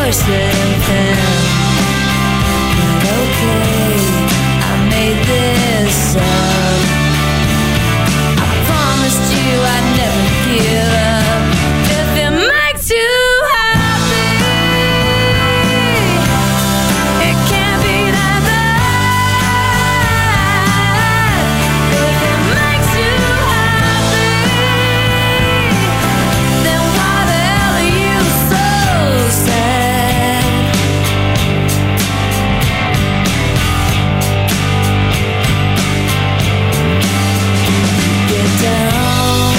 porcelain pen. But okay, I made this up. I promised you I'd never give up. If it makes you happy, it can't be that bad. If it makes you happy, then why the hell are you so sad? Get down,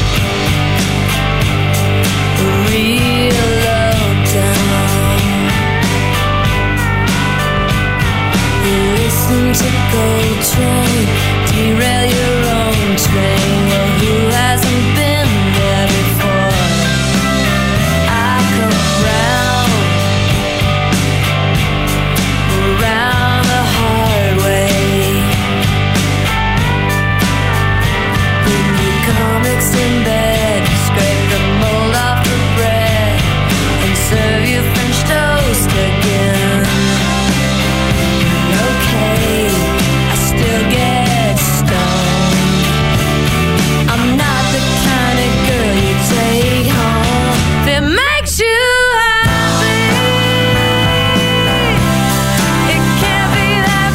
real low down. You listen to Coltrane, derail your own train. Well, who hasn't been there before? I come around the hard way. Bring you comics in bed, scrape the mold off the bread, and serve you French toast again. Okay, I still get stoned. I'm not the kind of girl you take home. If it makes you happy, it can't be that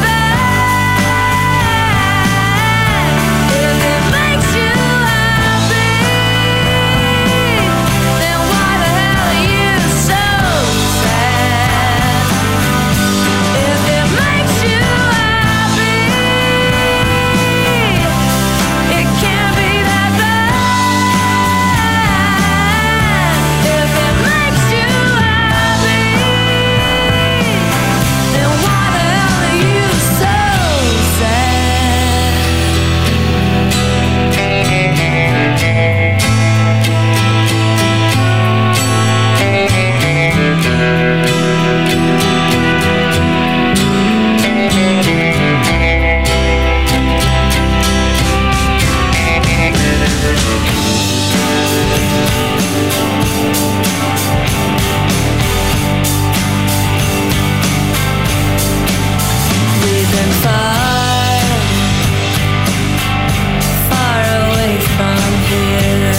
bad. If it makes you happy, then why the hell are you so sad? If it makes you happy, it can't be that bad. If it makes you happy, then why the hell are you so sad? We've been far, far away from here.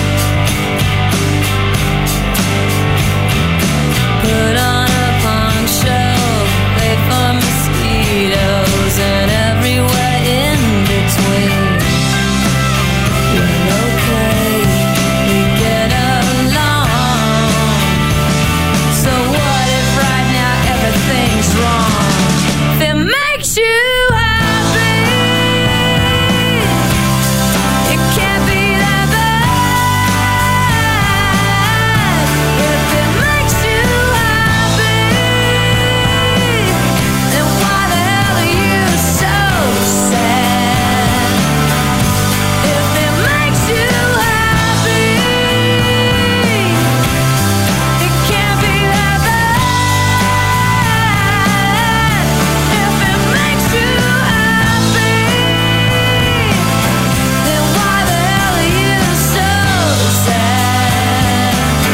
Put on a poncho, wait for mosquitoes, and everywhere in between. Well, okay, we get along. So what if right now everything's wrong? If it makes you happy, it can't be that bad. If it makes you happy, then why the hell are you so sad? If it makes you happy, it can't be that bad. If it makes you happy, then why the hell are you so sad?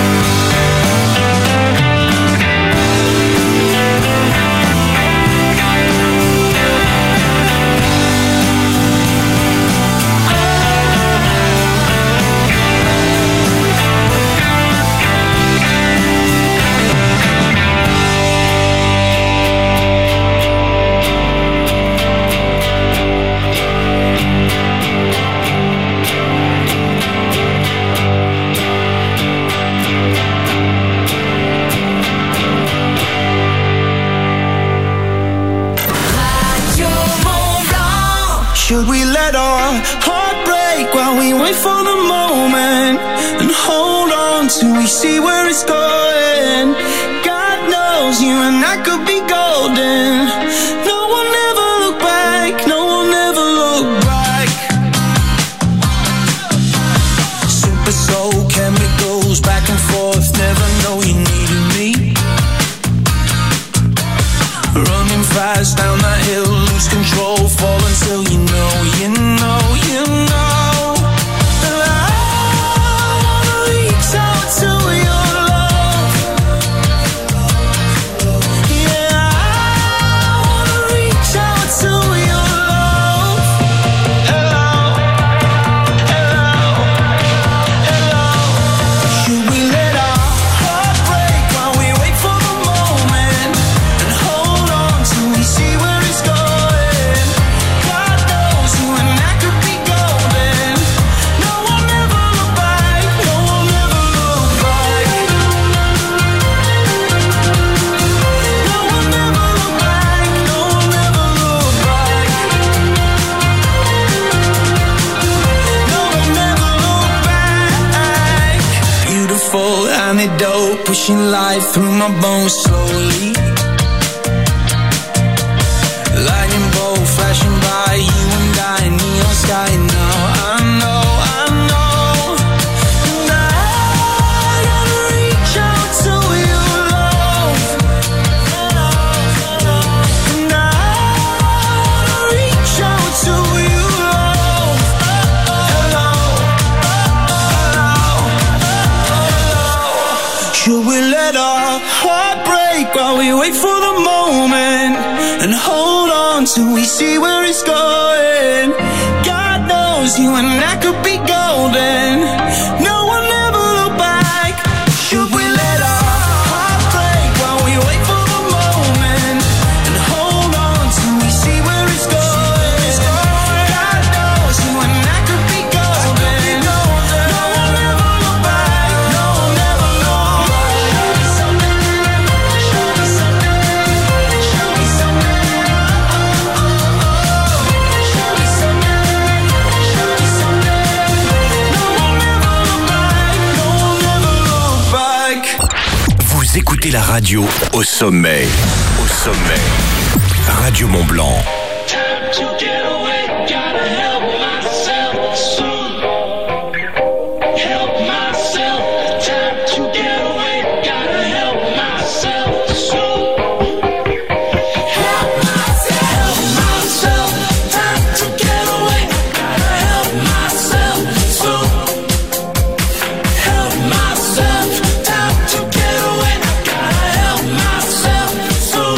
Should we let our heart break while we wait for the moment and hold on till we see where it's going? God knows you and I could be golden. No one ever look back, no one ever look back. Super soul chemicals back and forth, never know you needed me. Running fast down that hill, lose control, fall until you know, you know, you know that I wanna reach out to your love. antidote, pushing life through my bones slowly. Lightning bolt flashing by, you and I, neon sky now. I know, and I gotta reach out to you, love. And I gotta reach out to you, love. Hello, hello. Should we let our heart break while we wait for the moment and hold on till we see where it's going? God knows you and I could be golden. No one ever look back. Should we let our heart break while we wait for the moment and hold on till we see where it's going? God knows you and I could be golden. No one ever look back. No one ever look back. Show me something. Show me something. Show me something. Show me something. No one ever look back. No one ever look back. Vous écoutez la radio au sommet. Au sommet. Radio Mont Blanc. Time to get away, gotta help myself soon. Help myself, time to get away, gotta help myself soon. Help myself, time to get away, gotta help myself soon. Help myself, time to get away, gotta help myself soon.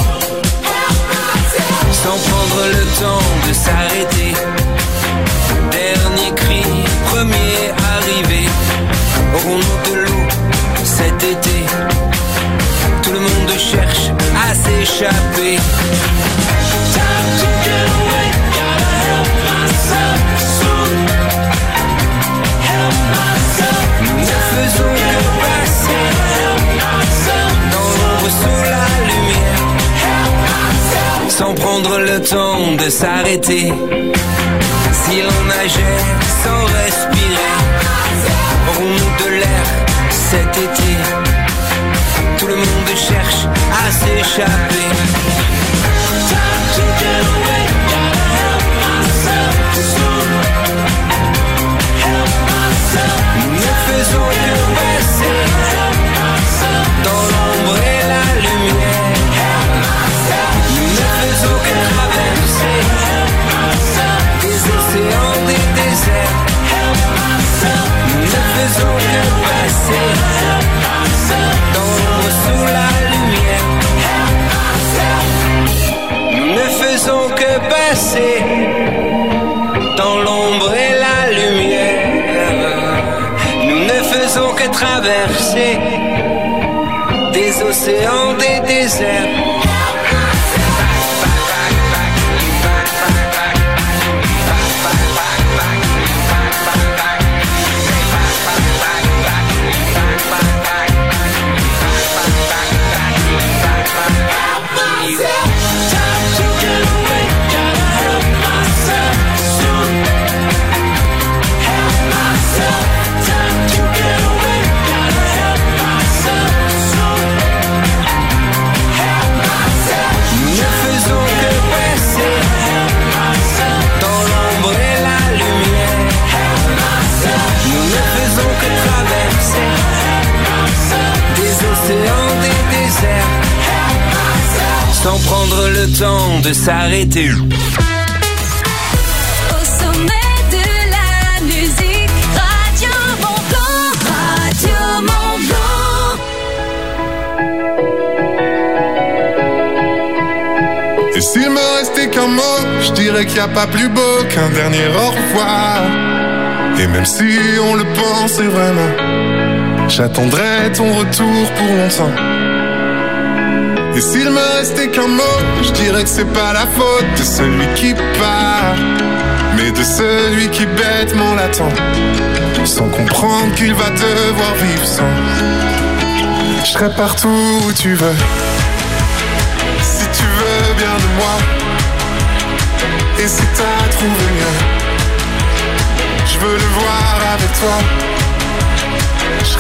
Sans prendre le temps de s'arrêter. Dernier cri, premier arrivé. Aurons-nous de l'eau cet été? Tout le monde cherche à s'échapper. Time to get away, gotta help myself soon. Help myself, Nous ne faisons que passer help myself, dans l'ombre sous la lumière, help myself. sans prendre le temps de s'arrêter. Si l'on nageait sans respirer, aurons-nous de l'air cet été? Tout le monde cherche à s'échapper. Time to get away, gotta help myself soon. Help myself, Nous ne faisons que passer help myself, dans l'ombre et la lumière. help myself, Nous ne faisons que traverser help myself, des océans, des déserts. help myself, Nous ne faisons que passer help myself, dans l'ombre sous la lumière. help myself. Nous ne faisons que passer dans l'ombre et la lumière. Nous ne faisons que traverser des océans, des déserts. Time to get away, gotta help myself soon. Help myself, time to get away, gotta help myself soon. Help myself, Nous ne faisons que passer help myself, dans l'ombre et la lumière. help myself, Nous ne faisons que traverser des océans, des déserts, sans prendre le temps de s'arrêter. Au sommet de la musique, Radio Mont Blanc, Radio Mont Blanc. Et s'il me restait qu'un mot, je dirais qu'il n'y a pas plus beau qu'un dernier au revoir. Et même si on le pensait vraiment, j'attendrai ton retour pour longtemps. Et s'il me restait qu'un mot, je dirais que c'est pas la faute de celui qui part, mais de celui qui bêtement l'attend, sans comprendre qu'il va devoir vivre sans. Je serai partout où tu veux, si tu veux bien de moi. Et si t'as trouvé mieux, je veux le voir avec toi. Je serai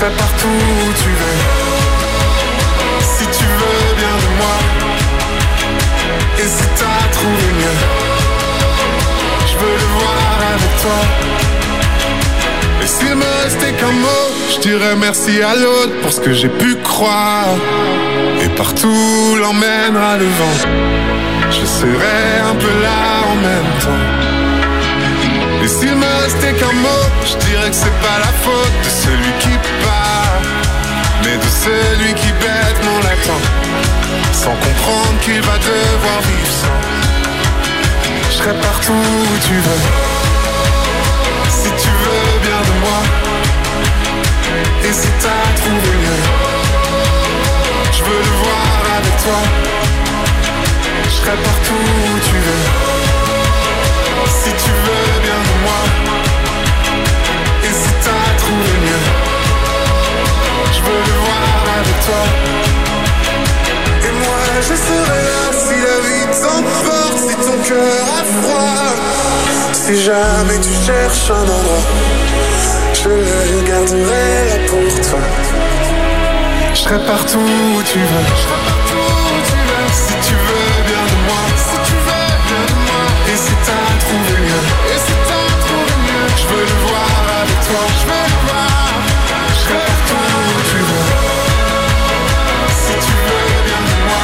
serai partout où tu veux. Si tu veux bien de moi, et si t'as trouvé mieux, je veux le voir avec toi. Et s'il me restait qu'un mot, je dirais merci à l'autre pour ce que j'ai pu croire. Et partout l'emmènera le vent, je serai un peu là en même temps. Et s'il me restait qu'un mot, je dirais que c'est pas la faute de celui qui part, mais de celui qui bêtement l'attend, sans comprendre qu'il va devoir vivre sans. Je serai partout où tu veux, si tu veux bien de moi, et si t'as trouvé mieux, je veux le voir avec toi. Je serai partout où tu veux, si tu veux bien de moi, et si t'as trouvé mieux, je veux le voir avec toi. Et moi je serai là si la vie t'emporte, si ton cœur a froid, si jamais tu cherches un endroit, je le garderai là pour toi. Je serai partout où tu veux, si tu veux bien de moi, si tu veux bien de moi, et si t'as trouvé mieux, et si t'as trouvé mieux, je veux le voir avec toi, je veux le voir. Je serai partout où tu veux, si tu veux bien de moi,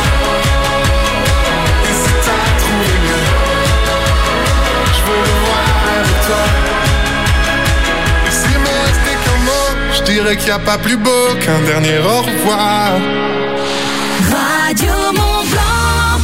et si t'as trouvé mieux, je veux le voir avec toi. Et s'il me restait qu'un mot, je dirais qu'il n'y a pas plus beau qu'un dernier au revoir. Radio Mont Blanc.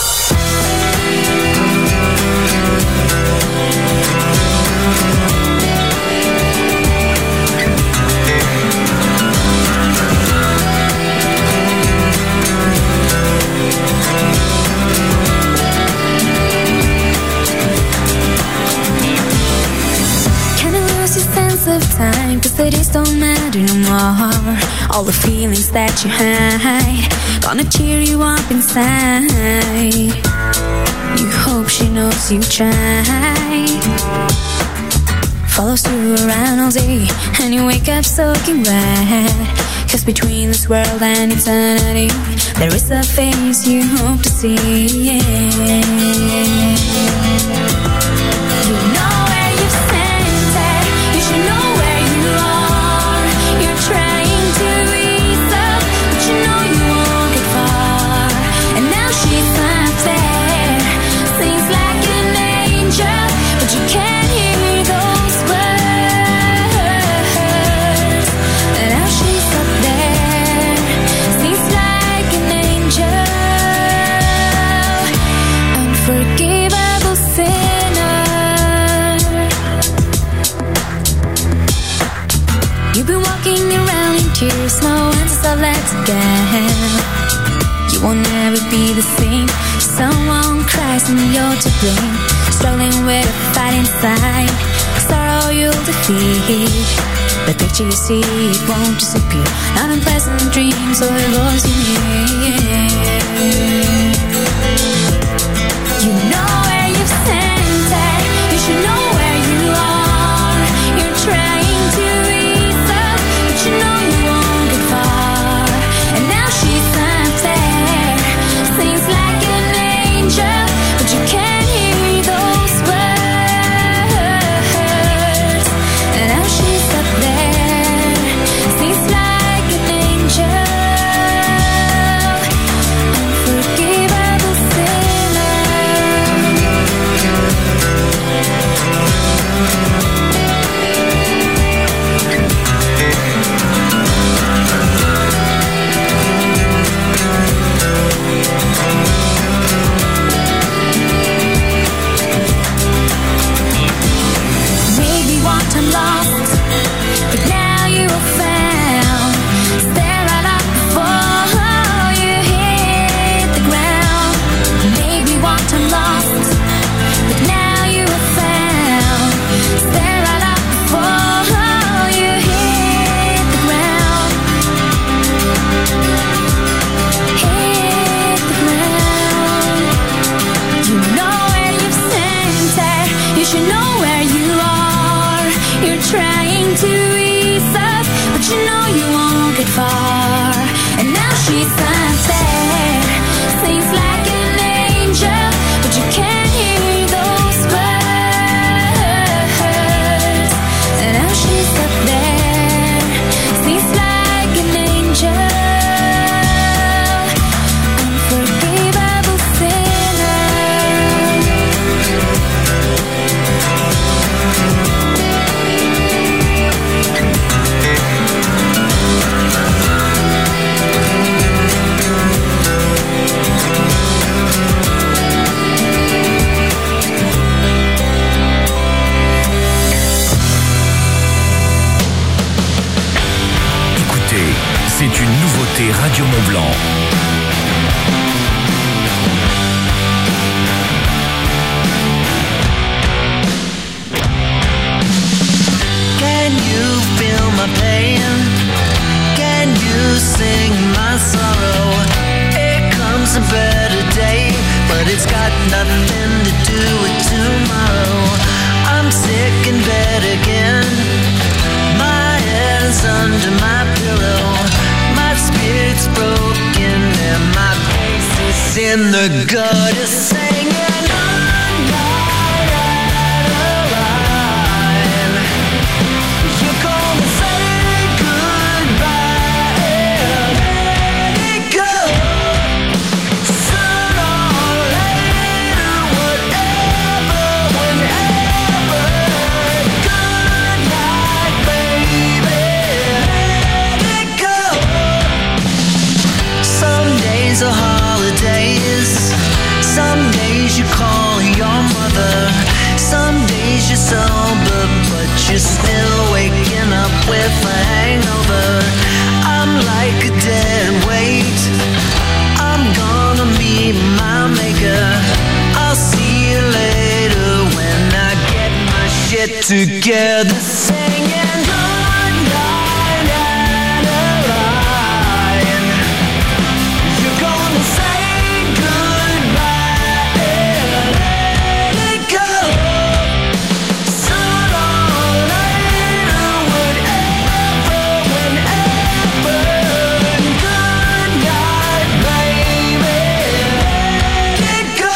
Can I lose your sense of time? 'Cause the days don't matter no more. All the feelings that you hide, gonna cheer you up inside. You hope she knows you tried. Follows you around all day, and you wake up soaking wet. 'Cause between this world and eternity, there is a face you hope to see. You know where you've sent it, you should know where you are. You're trying to ease up, but you know you won't get far. And now she's not there, sings like an angel, but you can't hear those words. And now she's up there, sings like an angel, unforgivable sinner. You've been walking around in tears, no answers are left again. You won't never be the same. Someone cries and you're to blame. Struggling with a fight inside, sorrow you'll defeat. The picture you see, it won't disappear. Not unpleasant dreams or the voice you hear. You know where you've sent it, you should know where you are. You're trying to ease up, but you know you won't get far. And now she's not there, sings like an angel, but you can't hear those words. And now she's up there, sings like an angel, unforgivable. it far. And now she's unfair, sings like an angel, but you can't hear those words. And now she's up there, sings like an angel. C'est une nouveauté Radio Mont-Blanc. Can you feel my pain? Can you sing my sorrow? Here comes a better day, but it's got nothing to do with tomorrow. I'm sick in bed again. My head's under my pillow. My spirit's broken and my face is in the gutter singing. Are holidays. Some days you call your mother. Some days you're sober, but you're still waking up with a hangover. I'm like a dead weight. I'm gonna meet my maker. I'll see you later when I get my shit together. Singing good night and Adeline. You're gonna say goodbye and let it go. Sooner or later, whatever, whenever. Good night, baby, let it go.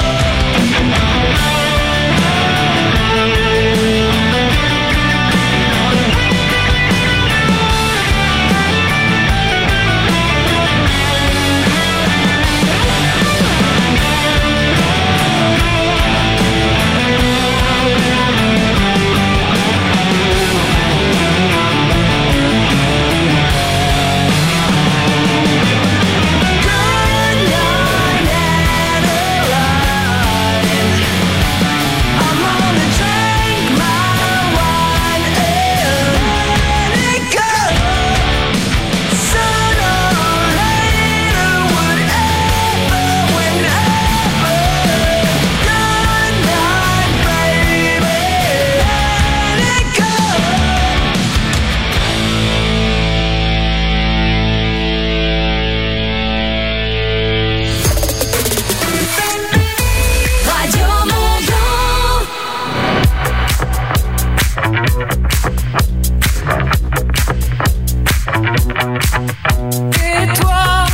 Et toi,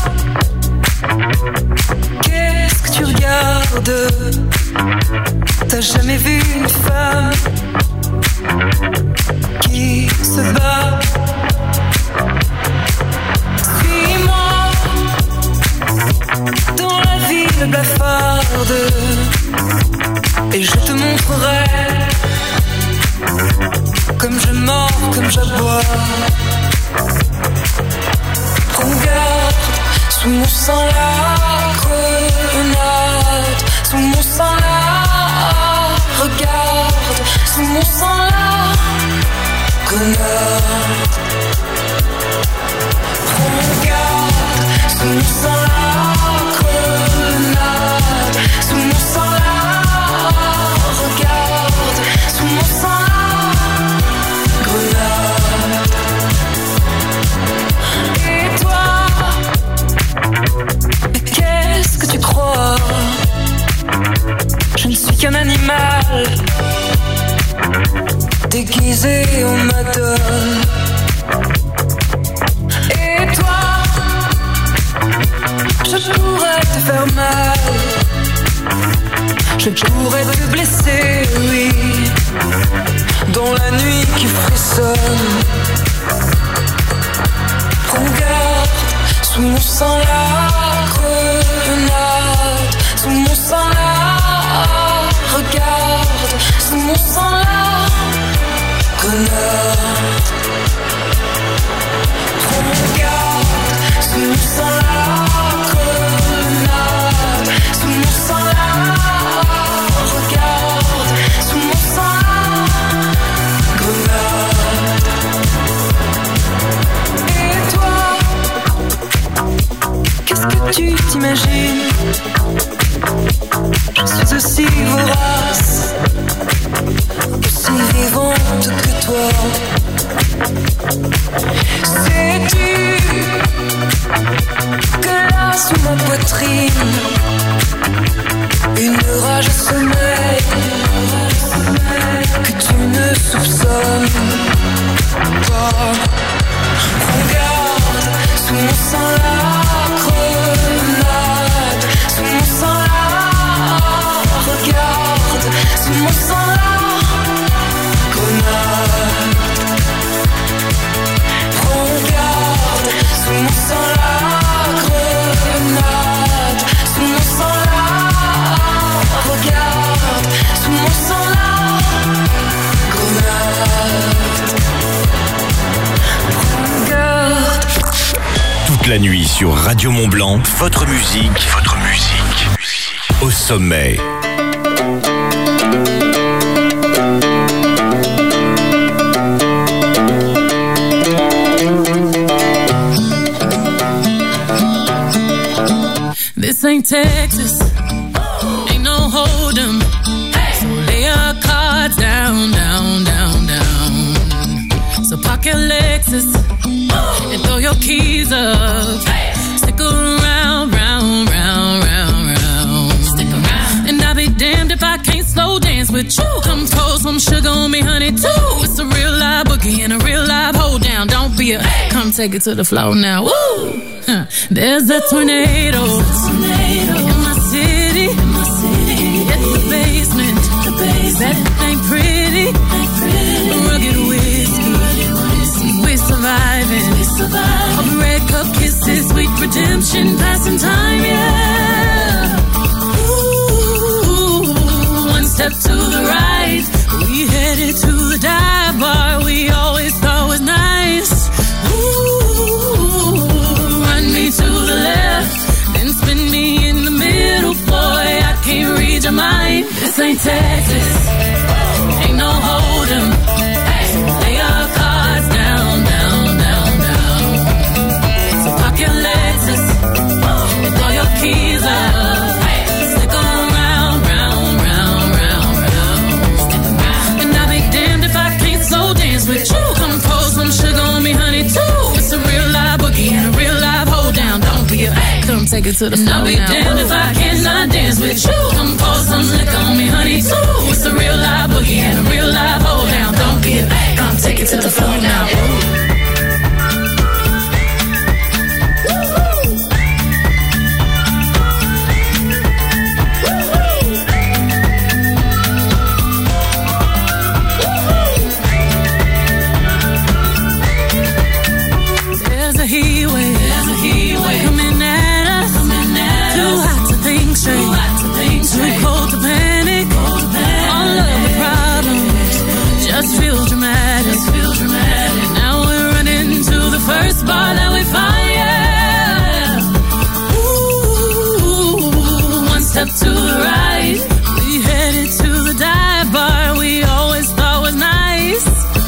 qu'est-ce que tu regardes? T'as jamais vu une femme qui se bat? Suis-moi dans la ville blafarde et je te montrerai comme je mords, comme j'aboie. Regarde, sous mon sang la grenade, sous mon sang la. Regarde, sous mon sang la grenade. Regarde, sous mon sang la grenade, sous mon sang la. Regarde, sous mon sang la grenade. Et toi, mais qu'est-ce que tu crois? Je ne suis qu'un animal déguisé en madone. Et Je pourrais te blesser, oui, dans la nuit qui frissonne. Prends garde, sous mon sang la grenade, sous mon sang la regarde, sous mon sang la grenade. Prends garde, sous mon sang la grenade, sous mon sang la regarde, sous mon sang la grenade. Et toi, qu'est-ce que tu t'imagines? Je suis aussi vorace, aussi vivante que toi. Sais-tu que là sous ma poitrine, une rage sommeille que tu ne soupçonnes pas. Prends garde, sous mon sang la grenade, sous mon sang la regarde, sous mon sang la grenade. Prends garde, sous mon sang la grenade, sous mon sang la regarde, sous mon sang la grenade. Prends garde. Toute la nuit sur Radio Mont-Blanc, votre musique au sommet. This ain't Texas, ain't no hold'em. So lay your cards down, down, down, down. So park your Lexus and throw your keys up. Stick around, round, round, round, round. Stick around. And I'll be damned if I can't slow dance with you. Come throw some sugar on me, honey, too. It's a real live boogie and a real live hold down. Don't be a, come take it to the floor now. Woo! There's a tornado in my city. It's the basement. That ain't pretty. Rugged whiskey. We're surviving. All the red cup kisses, sweet redemption, passing time, yeah. Ooh, one step to the right, we headed to the dive bar we always thought was nice. Ooh, run me to the left, then spin me in the middle, boy, I can't read your mind. This ain't Texas, ain't no hold'em. Lay your cards down, down, down, down. So park your Lexus and throw your keys up. Stick around, round, round, round, round. And I'll be damned if I can't slow dance with you. Come pour some sugar on me, honey, too. It's a real live boogie and a real live hold down. Don't be a, come take it to the floor. And I'll be damned if I cannot dance with you. Come pour some liquor on me, honey, too. It's a real live boogie and a real live hold down. Don't be a, come take it to the floor now. There's a heat wave coming at us. Too hot to think straight, too cold to panic. All of the problems just feel dramatic. Now we're running to the first bar that we find, yeah. Ooh, one step to the right, we headed to the dive bar we always thought was nice.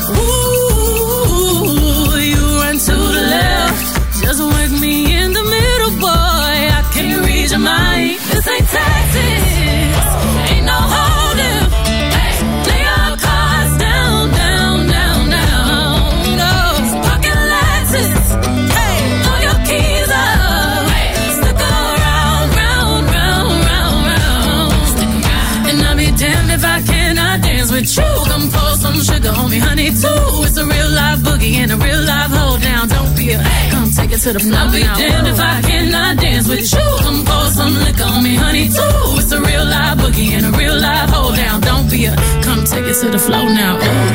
Ooh, you run to the left, just work me in the middle, boy, I can't read your mind. This ain't Texas, ain't no hold'em. Lay your cards down, down, down, down. Go, pocket Lexus, throw your keys up. Stick around, round, round, round, round. And I'll be damned if I cannot dance with you. Come pour some sugar on me, honey, too. It's a real live boogie and a real live hold down. Don't be a, come take take it to the floor. I'll be damned if I cannot dance with you. Come pour some liquor on me, honey, too. It's a real live boogie and a real live hold down. Don't be a, come take it to the floor now. Ooh.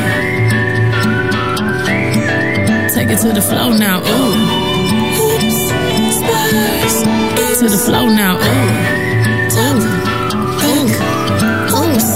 Take it to the floor now. Ooh. Oops, spurs. To the floor now. Ooh. Ooh. Oops.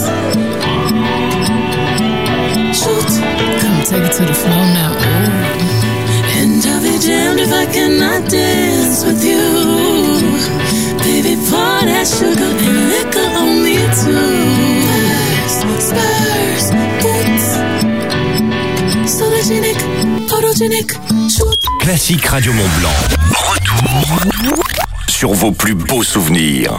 Shoot. Come take it to the floor now. Ooh. And I'll be damned if I cannot dance with you. Baby, pour that sugar and liquor on me too. Spurs, boots. Sologenic, photogenic, shoot. Classique Radio Mont-Blanc. Retour sur vos plus beaux souvenirs.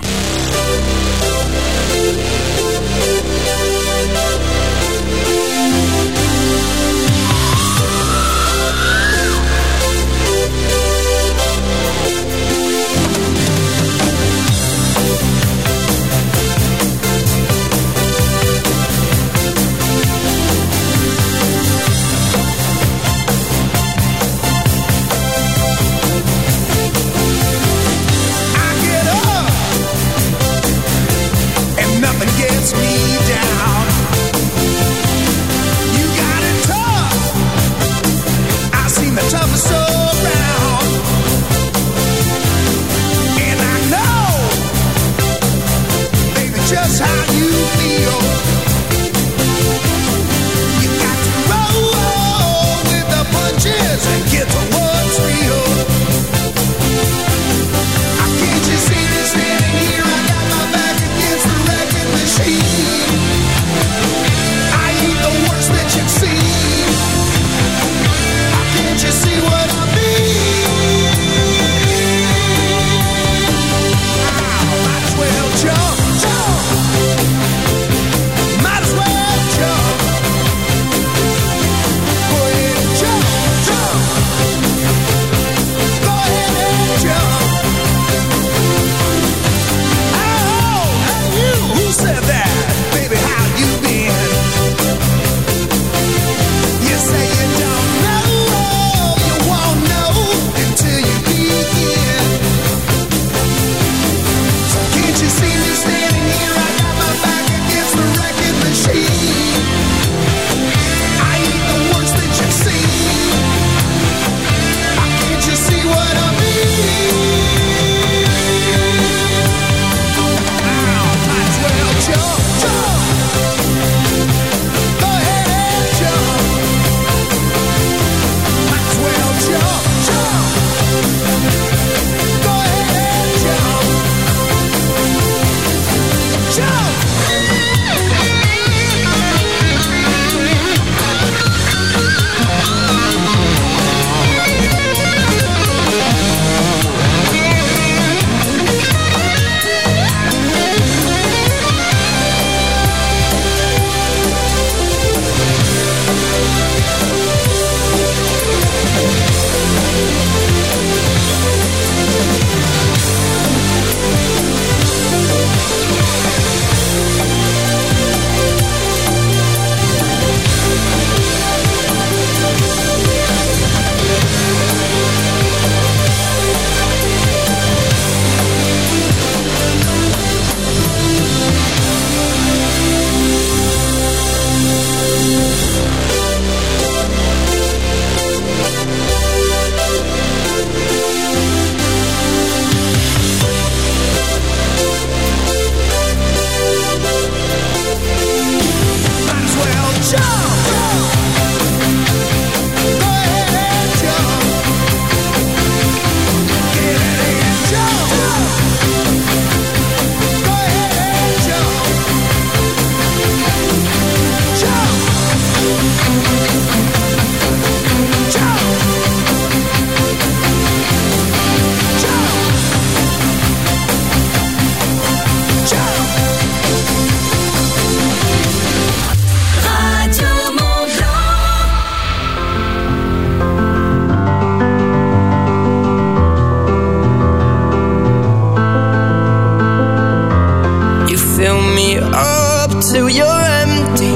till you're empty.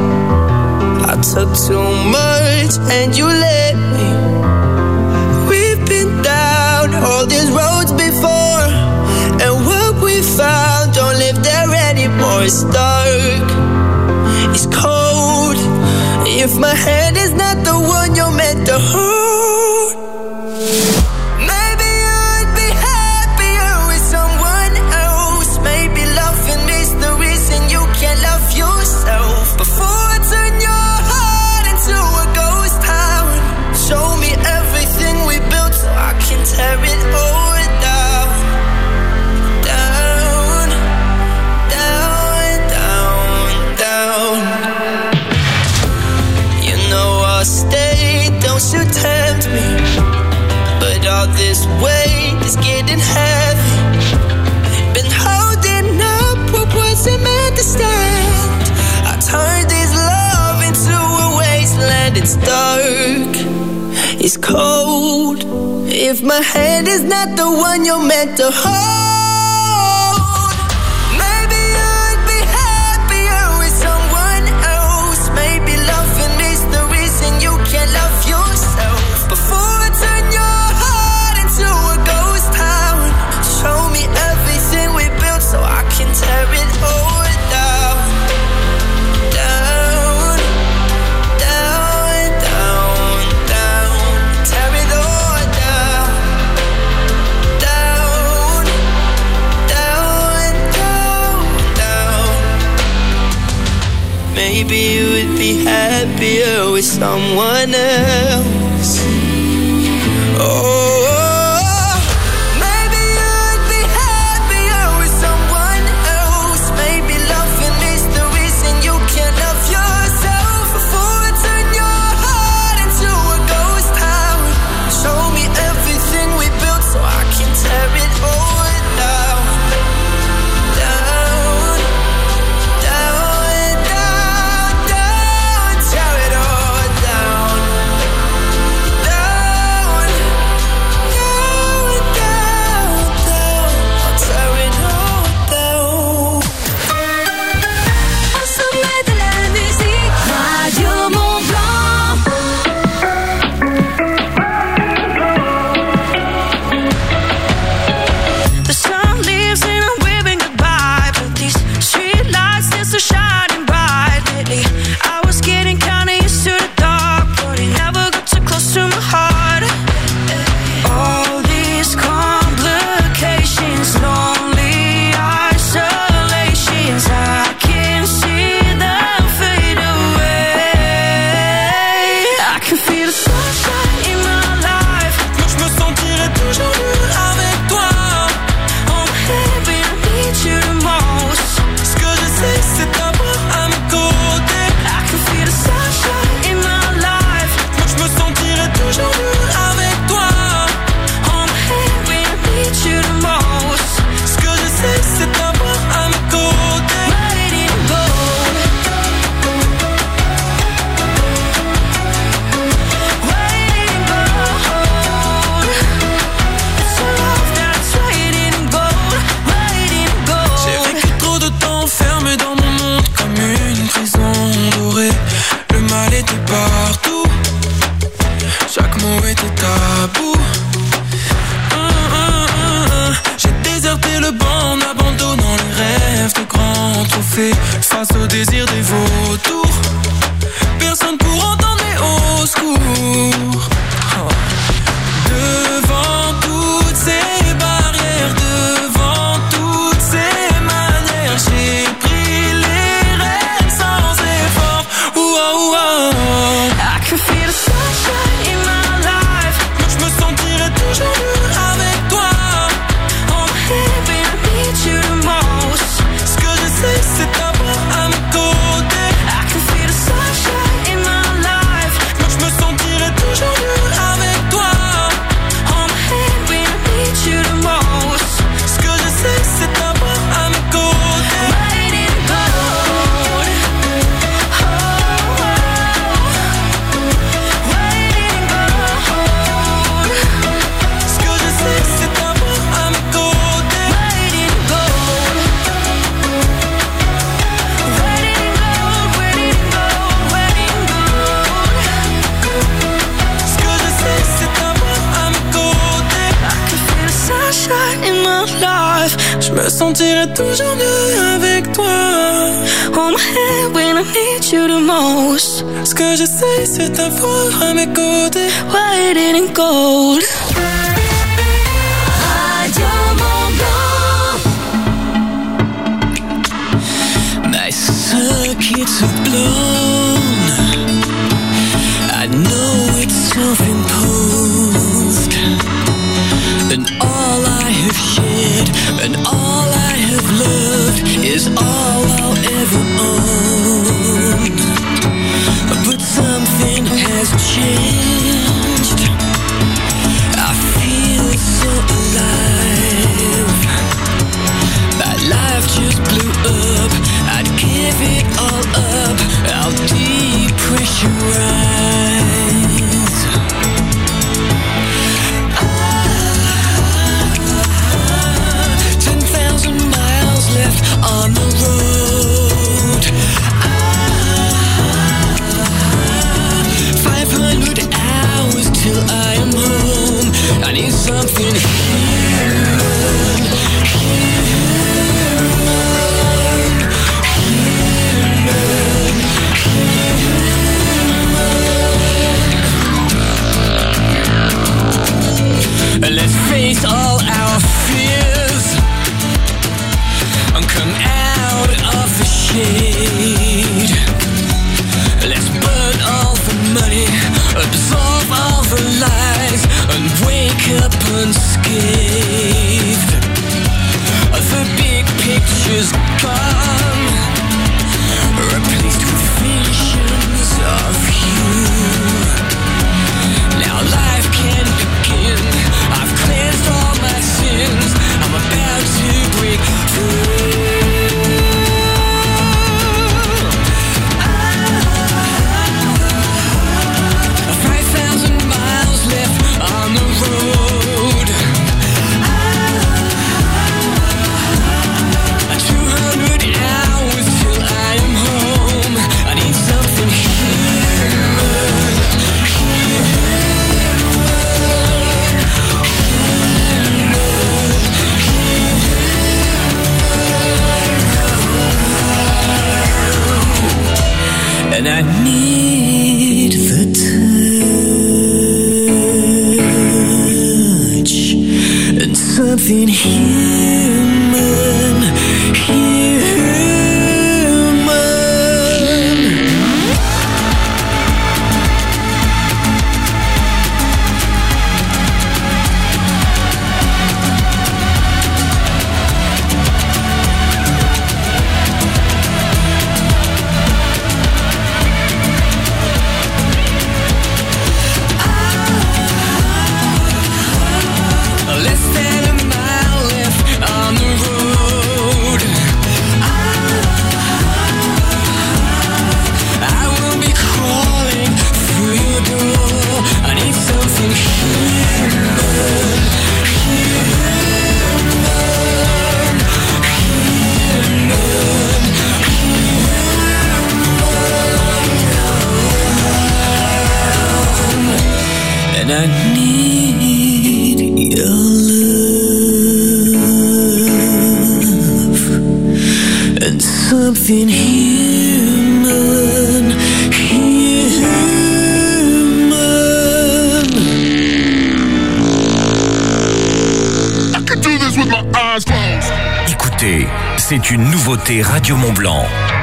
I took too much and you let me. We've been down all these roads before, and what we found don't live there anymore. It's dark, it's cold. If my hand is not the one you're meant to hold, maybe I'd be happier with someone else. Maybe loving is the reason you can't love yourself. Before I turn your heart into a ghost town, show me everything we built so I can tear it all down. Down, down, down, down. You know I'll stay, don't you tempt me, but all this weight is getting heavy. Been holding up what wasn't meant to stand. I turned this love into a wasteland. It's dark, it's cold. If my hand is not the one you're meant to hold, maybe I'd be happier with someone else. Maybe loving is the reason you can't love yourself. Before I turn your heart into a ghost town, show me everything we built so I can tear it all down. Down, down, down, down. Tear it all down. Down, down, down, down. Maybe you would be happier with someone else. Oh, maybe you'd be happier with someone else. Maybe loving is the reason you can't love yourself. Before I turn your heart into a ghost town, show me everything we built so I can tear it all down. Down, down, down, down. Tear it all down. Down, down, down, down. I'll tear it all down. Au sommet de la musique, Radio Mont Blanc. The sun leaves and I'm waving goodbye, but these street lights are so shining bright lately. I was getting kinda used to the dark, but it never got too close to my heart. All these complications, lonely isolations, I can see them fade away. I can feel the sunshine in my life. Moi je me sentirai toujours mieux avec toi. On heaven, I need you the most. Ce que je sais, c'est t'avoir à mes côtés. I can feel the sunshine in my life. Moi je me sentirai toujours mieux avec toi. On heaven, I need you the most. Ce que je sais, c'est t'avoir à mes côtés. Waiting in gold. Waiting in gold. It's a love that's waiting in gold. Waiting in gold. J'ai vécu trop de temps fermé dans mon monde comme une prison dorée. Le mal était partout, chaque mot était tabou. J'ai déserté le banc en abandonnant les rêves de grands trophées face au désir des vautours. Personne pour entendre mes hauts secours. Devant toutes ces barrières, devant toutes ces manières, j'ai pris les rênes sans effort. I can feel the sunshine in my life. Moi je me sentirai toujours mieux avec toi. On heaven, I need you the most. Ce que je sais, c'est t'avoir life. Je me sentirai toujours mieux avec toi. Hold my hand when I need you the most. Ce que j'essaie c'est d'avoir à mes côtés. White and gold. Radio Mont Blanc. My circuits are blown. I know it's self-imposed. And all I have shared and all I have loved is all I'll ever own. But something has changed. I feel so alive. My life just blew up. I'd give it all up. I'll depressurize. 10,000 miles left on the road. 500 hours till I am home. I need something human, let's face all our fears and come out of the shade. Let's burn all the money, absorb all the lies, and wake up unscathed. The big picture's gone, replaced with visions of you. Now life can begin. I've cleansed all my sins. I'm about to break through. 5,000 miles left on the road. 200 hours till I am home. I need something human. And I need the touch and something human, less than a mile left on the road. I will be crawling through your door. I need something human, and I need your love and something human, I could do this with my eyes closed. Écoutez, c'est une nouveauté Radio Mont Blanc.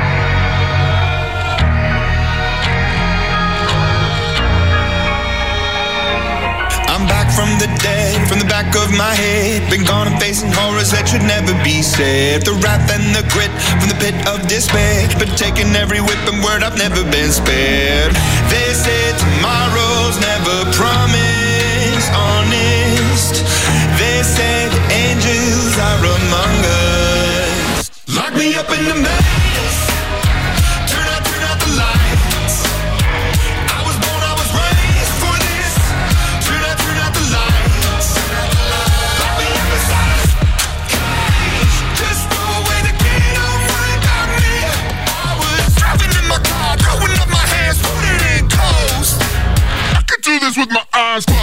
I'm back from the dead, from the back of my head. Been gone and facing horrors that should never be said. The wrath and the grit from the pit of despair. Been taking every whip and word, I've never been spared. They say tomorrow's never promised, honest. They say the angels are among us. Lock me up in the maze. Turn out the lights. I was born, I was raised for this. Turn out the lights. Lock me up inside a cage. Just throw away the key, don't worry about me. I was driving in my car, throwing up my hands, putting it in coast. I could do this with my eyes closed.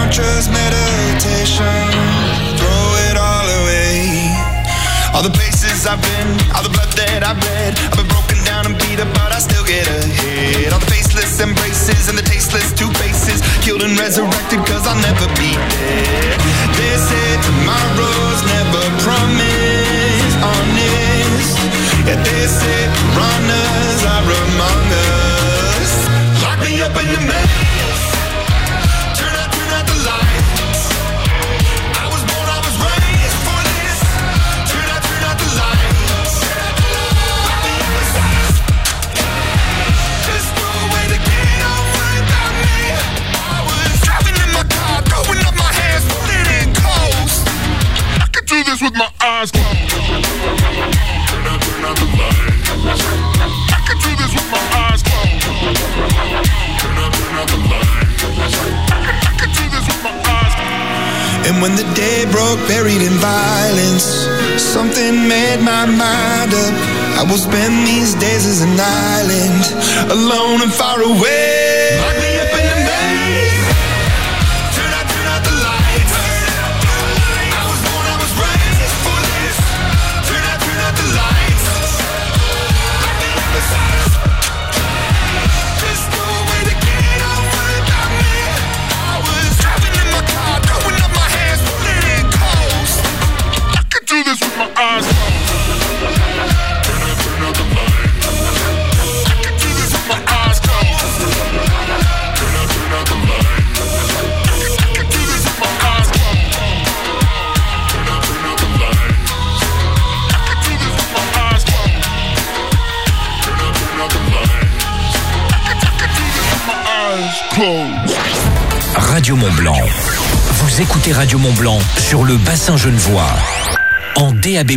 just meditation. Throw it all away. All the places I've been, all the blood that I've bled. I've been broken down and beat up, but I still get ahead. All the faceless embraces and the tasteless two faces. Killed and resurrected, cause I'll never be dead. They say tomorrow's never promised, honest. Yeah, they say piranhas are among us. Lock me up in the maze. Turn out the lights. I was born, I was raised for this. Turn out the lights. Lock me up inside. Just throw away the key, don't worry about me. I was driving in my car, throwing up my hands, putting in coast. I could do this with my eyes closed. Turn out the lights. I could do this with my eyes closed. Turn out the lights. I could do this with my eyes closed. And when the day broke, buried in violence, something made my mind up. I will spend these days as an island, alone and far away. Lock me up in the maze. Turn out the lights. I was born, I was raised for this. Turn out the lights. Lock me up inside. Just throw away the key, don't worry about me. I was driving in my car, throwing up my hands, pulling in coast. I could do this with my eyes closed. Turn out the lights. I could do this with my eyes closed. Turn out the lights. I could do this with my eyes closed. Turn out the lights. I could do this with my eyes closed. Turn out the lights. I could do this with my eyes closed. Radio Mont-Blanc. Vous écoutez Radio Mont-Blanc sur le bassin genevois en DAB+.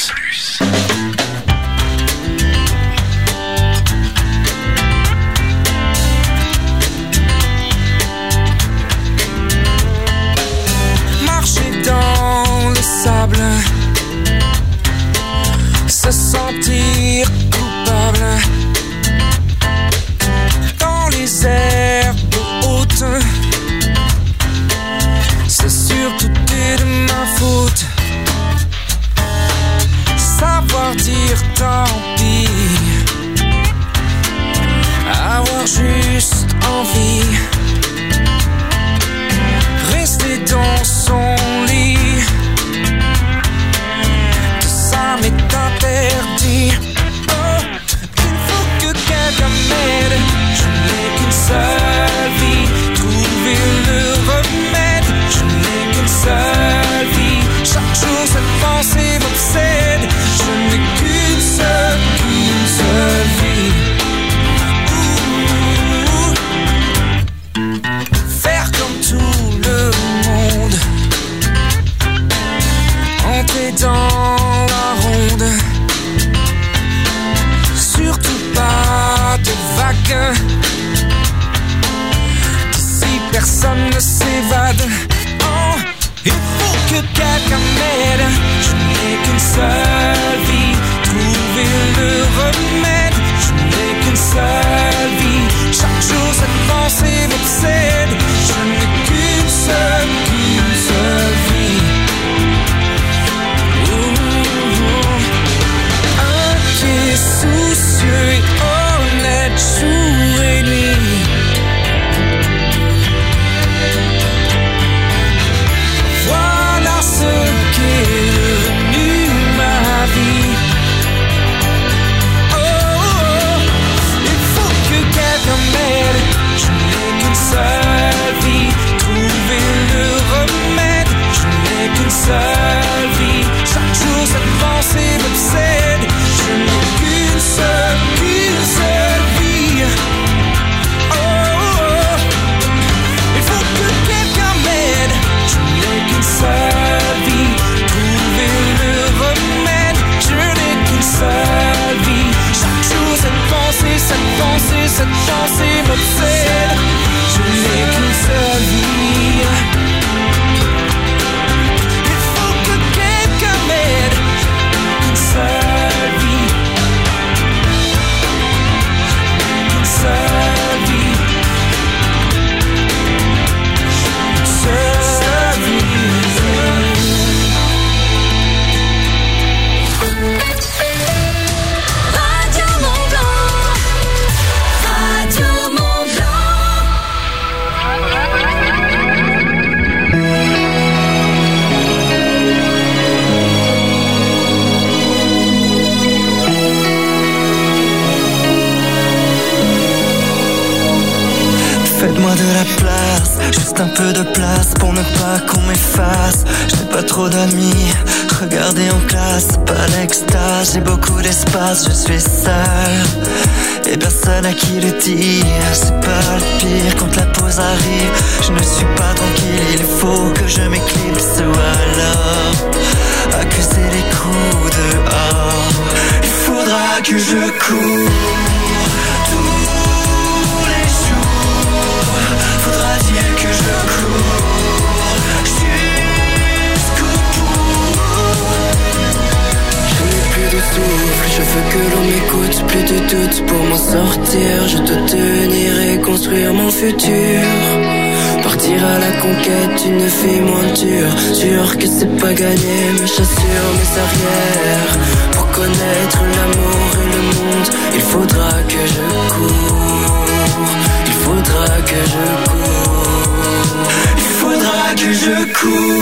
Marcher dans le sable, se sentir coupable dans les herbes hautes. C'est surtout de ma faute. Savoir dire tant pis, avoir juste envie, rester dans son lit, tout ça m'est interdit. Oh, il faut que quelqu'un m'aide, je n'ai qu'une seule vie, trouver le remède, je n'ai qu'une seule vie, chaque jour cette pensée m'obsède, je n'ai qu'une seule vie. Faire comme tout le monde, entrer dans la ronde, surtout pas de vagues, d'ici personne ne s'évade. Oh, il faut que quelqu'un m'aide, je n'ai qu'une seule vie, trouver le remède, je n'ai qu'une seule vie, chaque jour cette pensée m'obsède, je n'ai qu'une seule vie. Inquiet, soucieux et honnête, jour et nuit. Voilà ce qu'est devenu ma vie. Oh, il faut Juste un peu de place pour ne pas qu'on m'efface. Je n'ai pas trop d'amis, regardez en classe, pas l'extase. J'ai beaucoup d'espace, je suis seul et personne à qui le dire. C'est pas le pire quand la pause arrive. Je ne suis pas tranquille, il faut que je m'éclipse ou alors accuser les coups dehors. Il faudra que je cours tous les jours. Faudra dire que je cours jusqu'au bout. Je n'ai plus de souffle, je veux que l'on m'écoute. Plus de doute pour m'en sortir. Je dois tenir et construire mon futur. Partir à la conquête d'une vie moins dure. Sûr que c'est pas gagné, mais j'assure mes arrières. Pour connaître l'amour et le monde, il faudra que je cours. Il faudra que je cours. Il faudra que je cours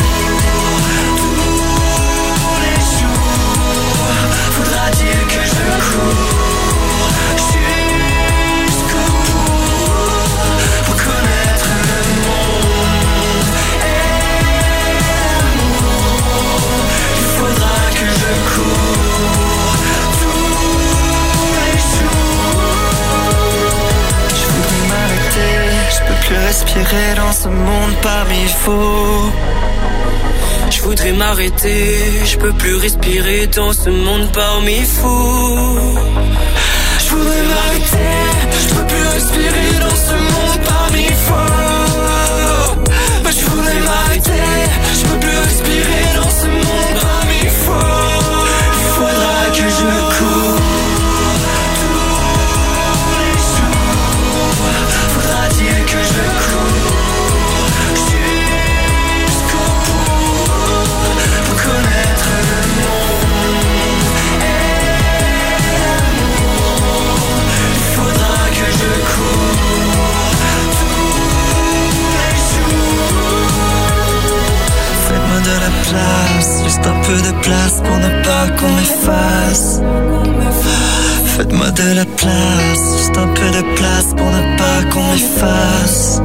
tous les jours. Faudra dire que je cours jusqu'au bout. Pour connaître le monde et l'amour, il faudra que je cours tous les jours. Je voudrais m'arrêter, je peux plus respirer dans ce monde parmi faux. Je voudrais m'arrêter, je peux plus respirer dans ce monde parmi fous. Je voudrais m'arrêter, je peux plus respirer dans ce monde parmi fous. Je voudrais m'arrêter, je peux plus respirer dans ce monde parmi fous. Il faudra que je cours tous les jours. Faudra dire que je cours jusqu'au bout. Pour connaître le monde et l'amour, il faudra que je cours tous les jours. Faites-moi de la place, juste un peu de place pour ne pas qu'on m'efface. Faites-moi de la place, juste un peu de place pour ne pas qu'on m'efface.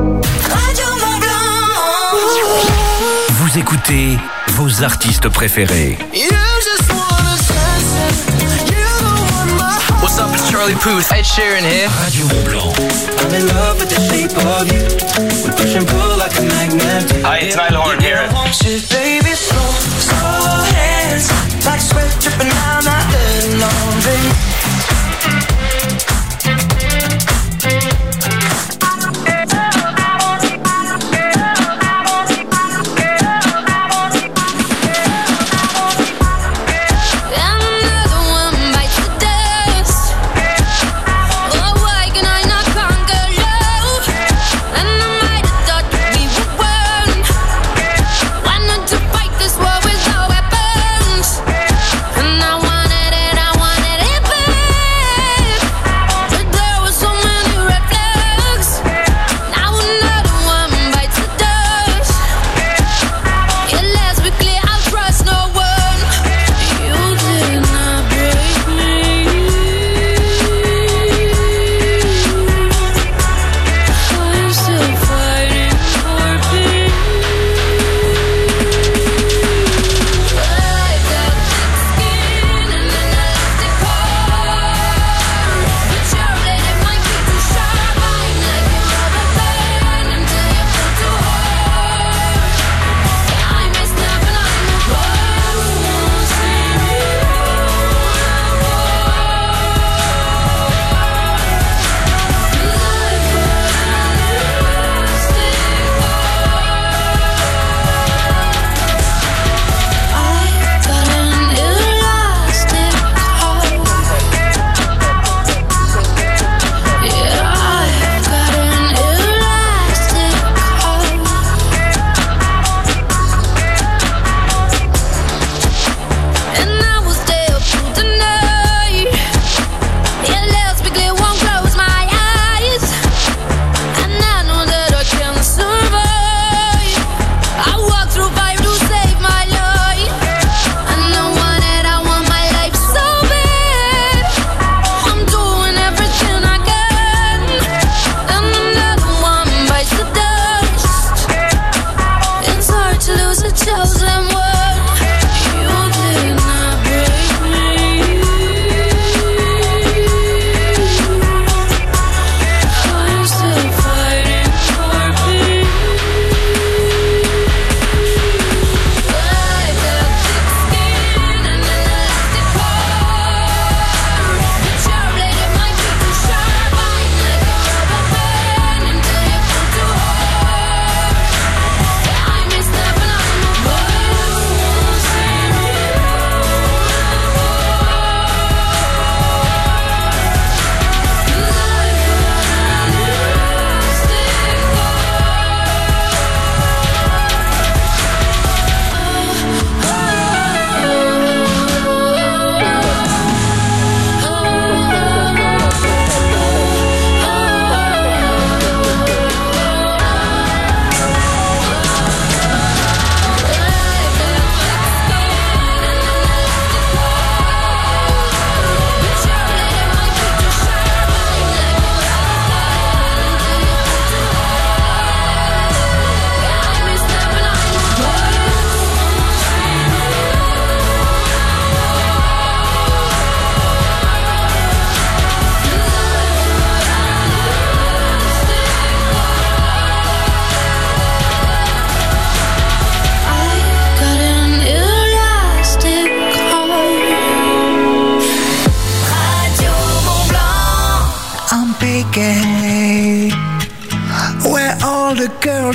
Vous écoutez vos artistes préférés. What's up, it's Charlie Puth. Ed Sheeran here. Radio Mont-Blanc. I'm in love with the shape of you. We push and pull like a magnet. Hi, it's Niall Horan here. Baby, slow hands, like sweat dripping down my head, laundry. To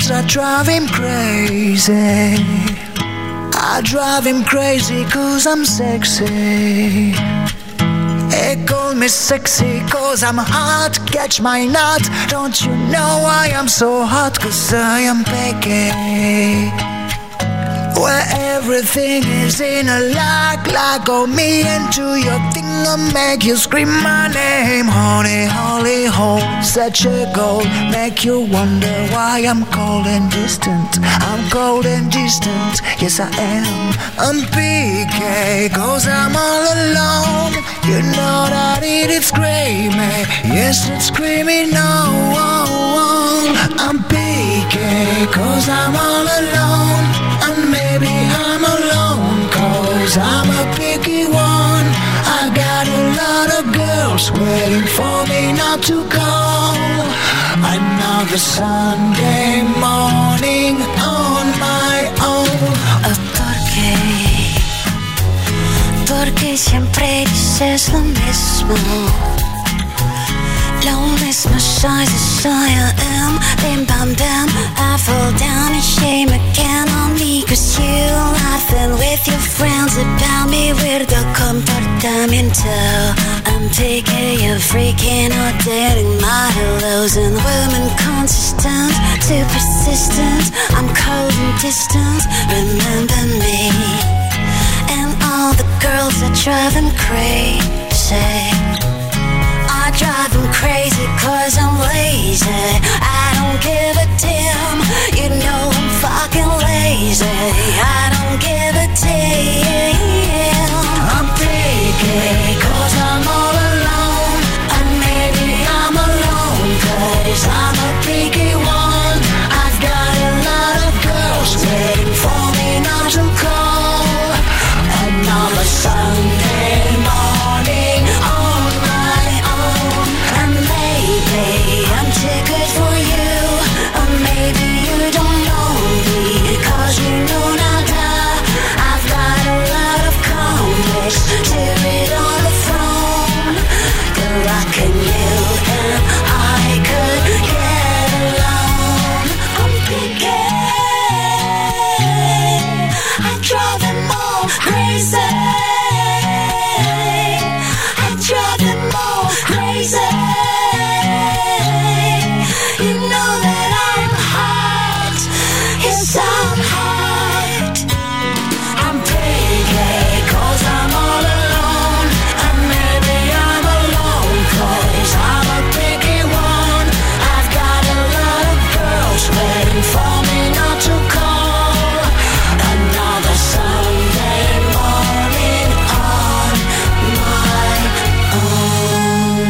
girls that drive him crazy. I drive him crazy 'cause I'm sexy. They call me sexy 'cause I'm hot. Catch my nut. Don't you know I am so hot? 'Cause I am picky. Where everything is in a lock on me into your thing I'll make you scream my name. Honey, holy hole, such a goal. Make you wonder why I'm cold and distant. I'm cold and distant, yes I am. I'm PK, 'cause I'm all alone. You know that it is screaming, yes it's screaming no. I'm PK, 'cause I'm all alone. And maybe I'm alone 'cause I'm a picky one. I got a lot of girls waiting for me not to call. Another Sunday morning on my own. Porque siempre dices lo mismo. Lo mismo size as I am. Bim bam bam, I fall down and shame again on me. 'Cause you laughing with your friends about me. Weirdo comportamiento. I'm taking you freaking out, dating my hellos. And women consistent, too persistent. I'm cold and distant, remember me. And all the girls that drive them crazy. I drive them crazy 'cause I'm lazy. I don't give a damn. You know I'm fucking lazy. I don't give a damn. I'm picky 'cause I'm all alone. And maybe I'm alone 'cause I'm a picky one. I've got a lot of girls waiting for me not to call. Another Sunday morning on my own. And maybe I'm too good for you. Or maybe you don't know me 'cause you know nada. I've got a lot of conflicts to read on the phone. Good luck and you and I could get along. I'm picky. I drive them all crazy. I drive them all crazy. You know that I'm hot. Yes, I'm hot. I'm picky 'cause I'm all alone. And maybe I'm alone 'cause I'm a picky one. I've got a lot of girls waiting for me not to call. Another Sunday morning on my own.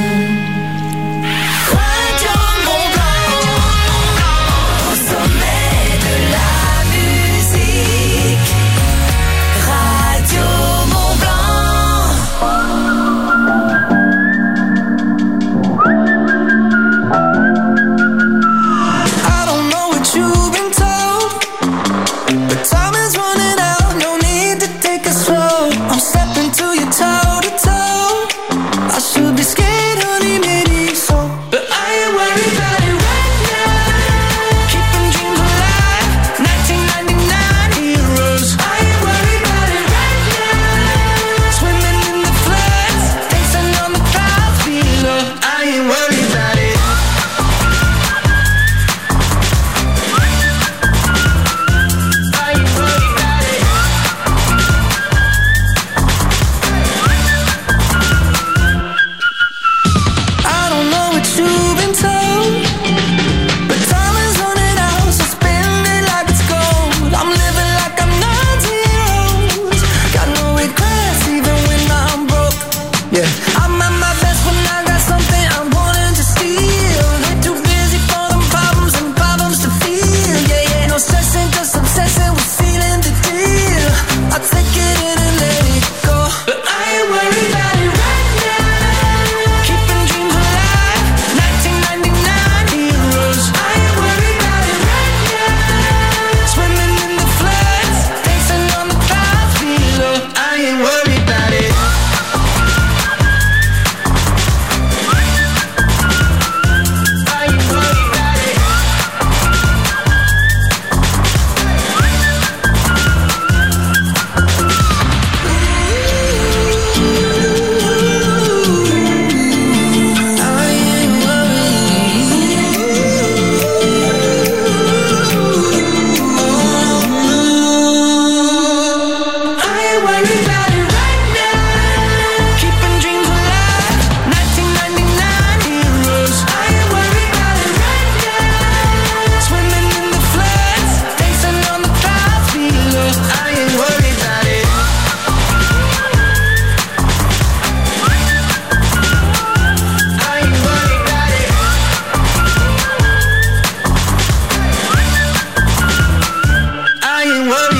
Radio Mont-Blanc, au sommet de la musique. Radio Mont-Blanc. I don't know what you've been told, but